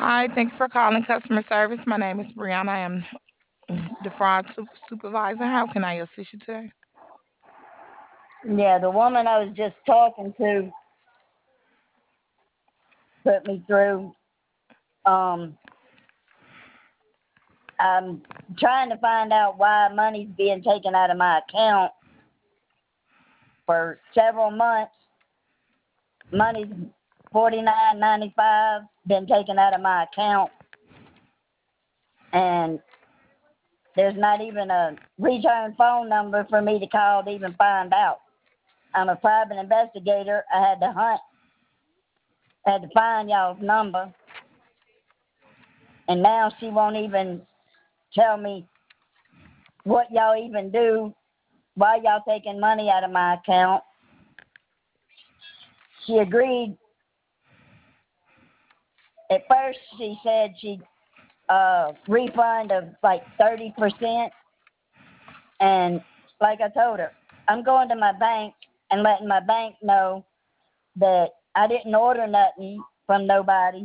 Hi, thank you for calling customer service. My name is Brianna. I am the fraud supervisor. How can I assist you today? Yeah, the woman I was just talking to put me through. Um, I'm trying to find out why money's being taken out of my account for several months. Money's 49.95 been taken out of my account, and there's not even a return phone number for me to call to even find out. I'm a private investigator. I had to hunt, had to find y'all's number, and now she won't even tell me what y'all even do, why y'all taking money out of my account. She agreed. At first, she said she'd refund of like 30%. And like I told her, I'm going to my bank and letting my bank know that I didn't order nothing from nobody.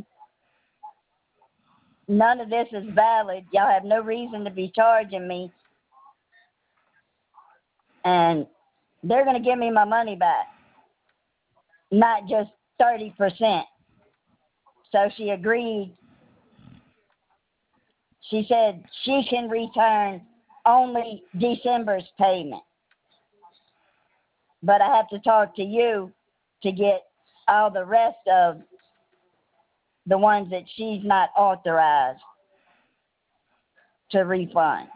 None of this is valid. Y'all have no reason to be charging me. And they're going to give me my money back, not just 30%. So she agreed. She said she can return only December's payment, but I have to talk to you to get all the rest of the ones that she's not authorized to refund.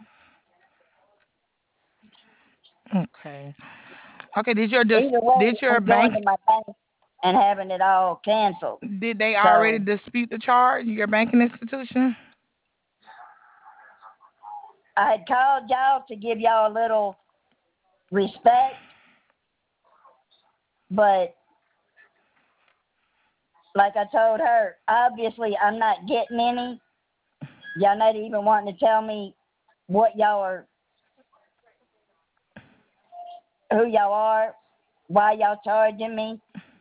Okay. Okay. Did your Either way, did your I'm going bank to my bank and having it all canceled. did they already So dispute the charge? Your banking institution? I had called y'all to give y'all a little respect, but like I told her, obviously I'm not getting any. Y'all not even wanting to tell me what y'all are, who y'all are, why y'all charging me.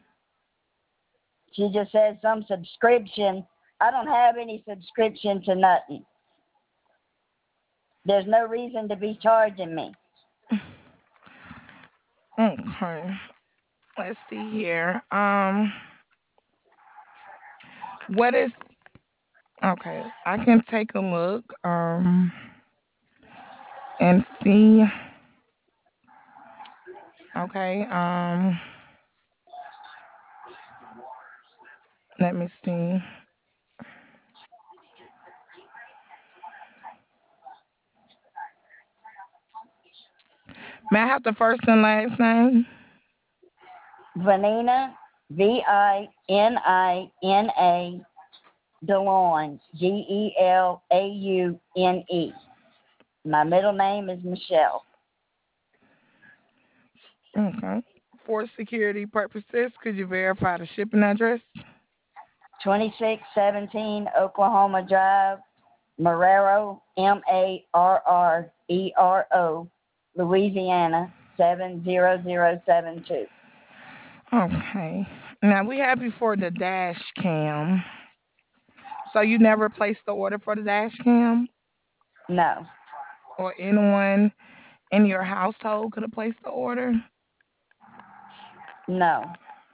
She just said some subscription. I don't have any subscription to nothing. There's no reason to be charging me. Okay. Let's see here. What is okay? I can take a look. And see. Okay. Let me see. May I have the first and last name? Vanina, Vina, Delaugne, Gelaune. My middle name is Michelle. Okay. For security purposes, could you verify the shipping address? 2617 Oklahoma Drive, Marrero, Marrero, Louisiana 70072. Okay. Now we have you for the dash cam. So you never placed the order for the dash cam, No, or anyone in your household could have placed the order? no.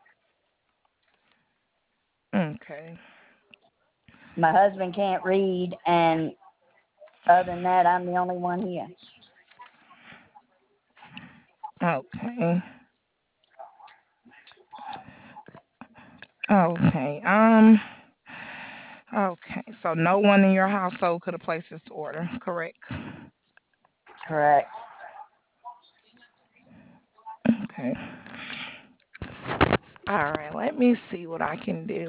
Okay. My husband can't read, and other than that, I'm the only one here. Okay. Okay. Okay. So no one in your household could have placed this order, correct? Correct. Okay. All right. Let me see what I can do.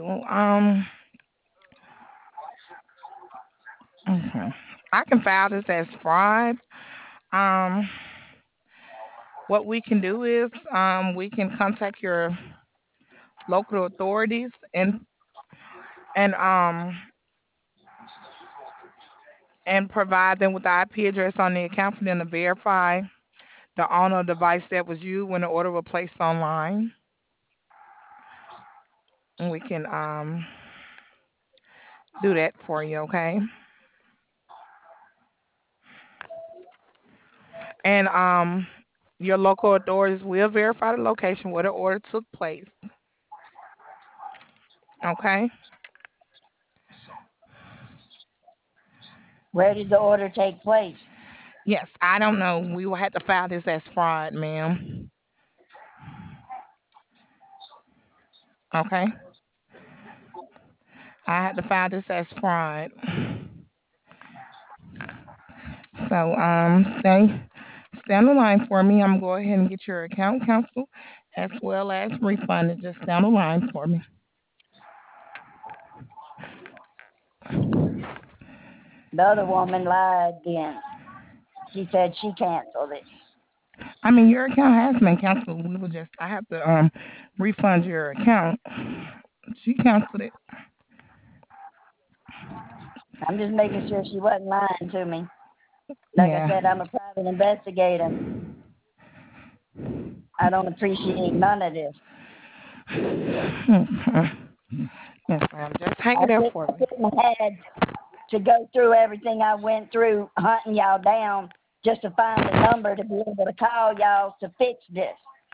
Okay. I can file this as fraud. Um, what we can do is we can contact your local authorities and and provide them with the IP address on the account for them to verify the owner of the device that was you when the order was placed online. And we can do that for you, okay? And your local authorities will verify the location where the order took place. Okay? Where did the order take place? Yes, I don't know. We will have to file this as fraud, ma'am. Okay? I had to file this as fraud. So stay on the line for me. I'm gonna go ahead and get your account canceled as well as refunded. Just stay on the line for me. The other woman lied again. She said she canceled it. I mean, your account has been canceled. We will just I have to refund your account. She canceled it. I'm just making sure she wasn't lying to me. Like I Yeah. said, I'm a private investigator. I don't appreciate none of this. Mhm. Yes, ma'am. Just hang it there for I me. couldn't have had to go through everything I went through hunting y'all down just to find the number to be able to call y'all to fix this.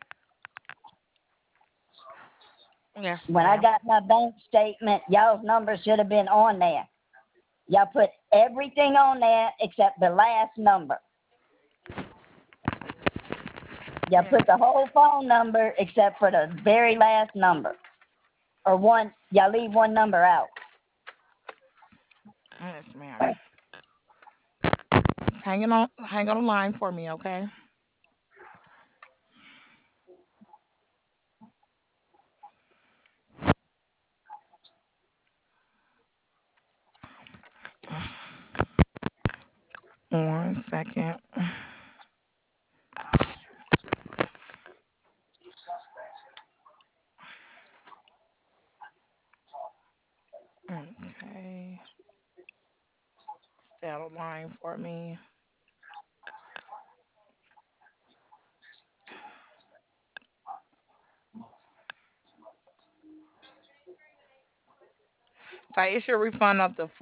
Yes, When I ma'am. got my bank statement, y'all's number should have been on there. Y'all put everything on there except the last number. Y'all put the Yes. whole phone number except for the very last number. Or one, y'all leave one number out. Yes, ma'am. Just hang on the line for me, okay? 1 second. Okay. Stay on the line for me. So I issue a refund of the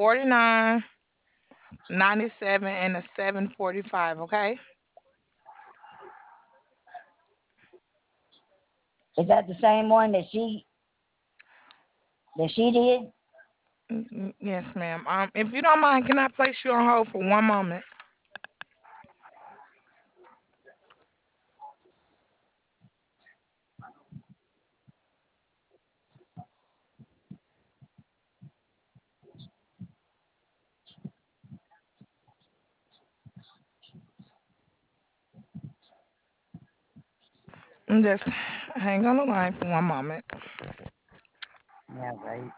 49.97 and the 7.45, okay? Is that the same one that she did? Yes, ma'am. If you don't mind, can I place you on hold for 1 moment? Just hang on the line for 1 moment. Yeah, right.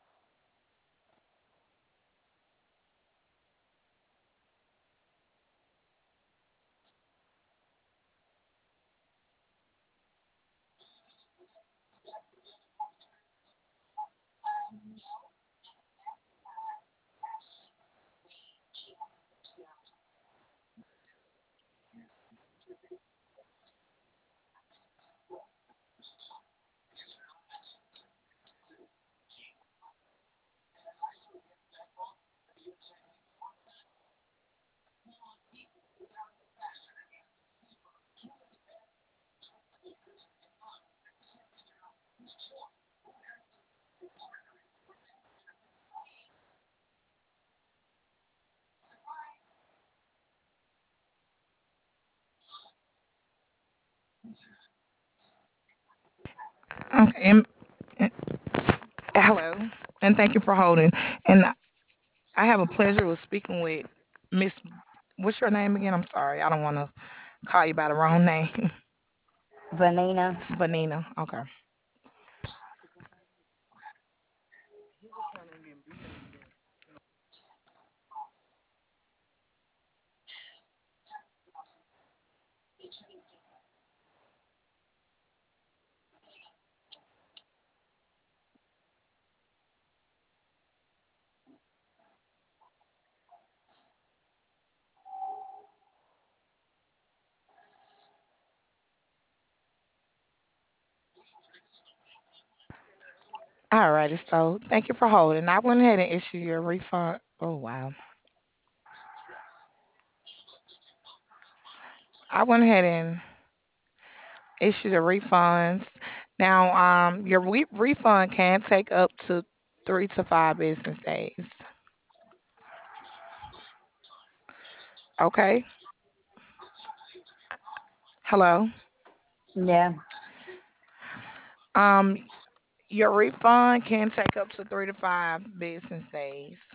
Okay. And- hello, and thank you for holding. And I have a pleasure of speaking with Miss. What's your name again? I'm sorry. I don't want to call you by the wrong name. Vanina. Vanina. Okay. Alrighty, so thank you for holding. I went ahead and issued your refund. Oh wow. I went ahead and issued the refunds. Now, your refund can take up to 3 to 5 business days. Okay. Hello. Yeah. Um, your refund can take up to 3 to 5 business days.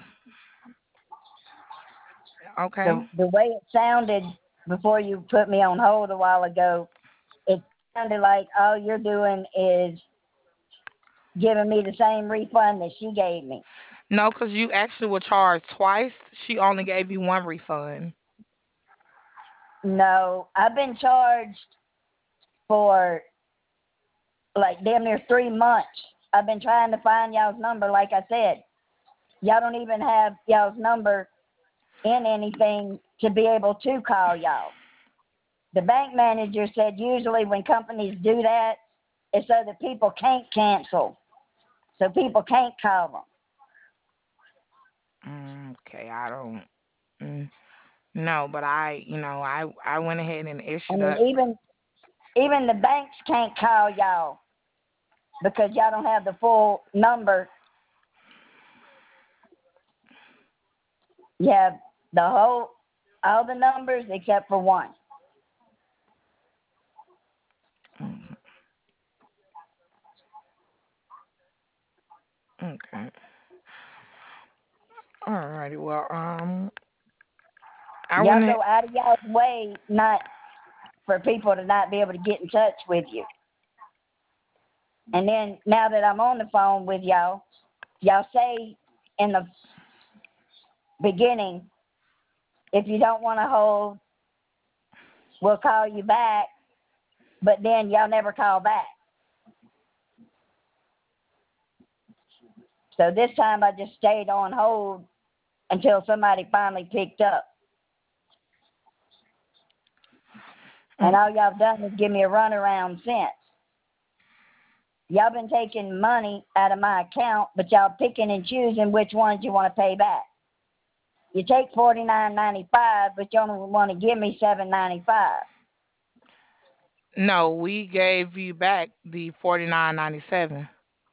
Okay. The way it sounded before you put me on hold a while ago, it sounded like all you're doing is giving me the same refund that she gave me. No, because you actually were charged twice. She only gave you one refund. No, I've been charged for like damn near 3 months. I've been trying to find y'all's number. Like I said, y'all don't even have y'all's number in anything to be able to call y'all. The bank manager said usually when companies do that, it's so that people can't cancel, so people can't call them. Okay, I don't. Mm, no, but I went ahead and I issued mean, that. even the banks can't call y'all because y'all don't have the full number. You have the whole all the numbers except for one. Mm, okay. Alrighty. Well, I Y'all went ahead. go out of y'all's way not for people to not be able to get in touch with you. And then now that I'm on the phone with y'all, y'all say in the beginning, if you don't want to hold, we'll call you back. But then y'all never call back. So this time I just stayed on hold until somebody finally picked up. And all y'all done is give me a runaround since. Y'all been taking money out of my account, but y'all picking and choosing which ones you want to pay back. You take $49.95, but you only want to give me $7.95. No, we gave you back the 49.97.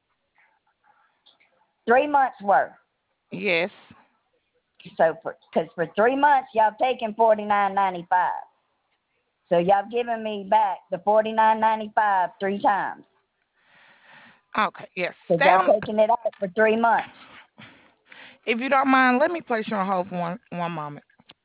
3 months worth. Yes. So because for 3 months y'all taking $49.95. So y'all giving me back the $49.95 three times. Okay. Yes. Because Stay y'all on. taking it out for 3 months. If you don't mind, let me place you on hold for one moment.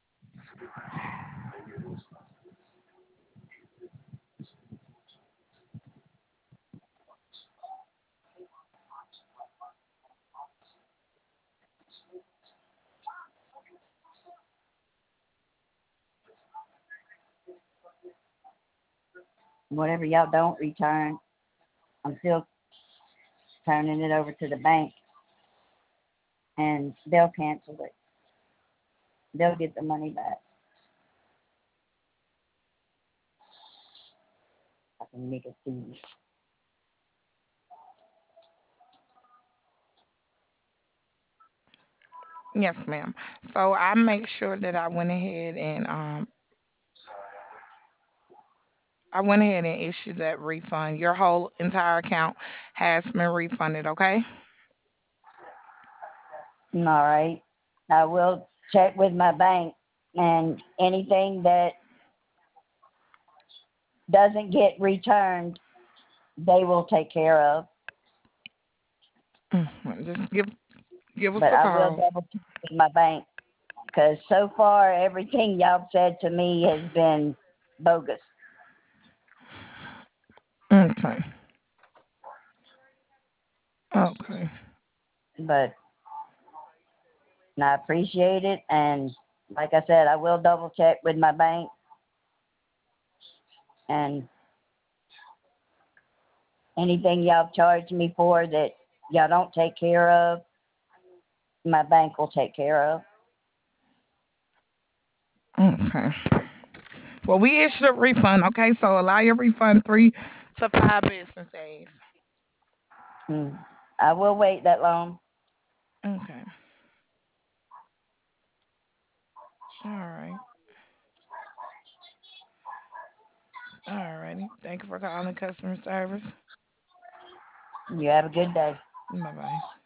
Whatever y'all don't return, I'm still turning it over to the bank, and they'll cancel it. They'll get the money back. I can make it see. Yes, ma'am. So I make sure that I went ahead and issued that refund. Your whole entire account has been refunded. Okay. All right. I will check with my bank, and anything that doesn't get returned, they will take care of. Just give us But a I will call. double check with my bank because so far everything y'all said to me has been bogus. Okay. Okay. But I appreciate it, and like I said, I will double check with my bank, and anything y'all charged me for that y'all don't take care of, my bank will take care of. Okay. Well, we issued a refund. Okay, so allow your refund 3 to 5 business days. Hmm. I will wait that long. Okay. All right. All righty. Thank you for calling customer service. You have a good day. Bye bye.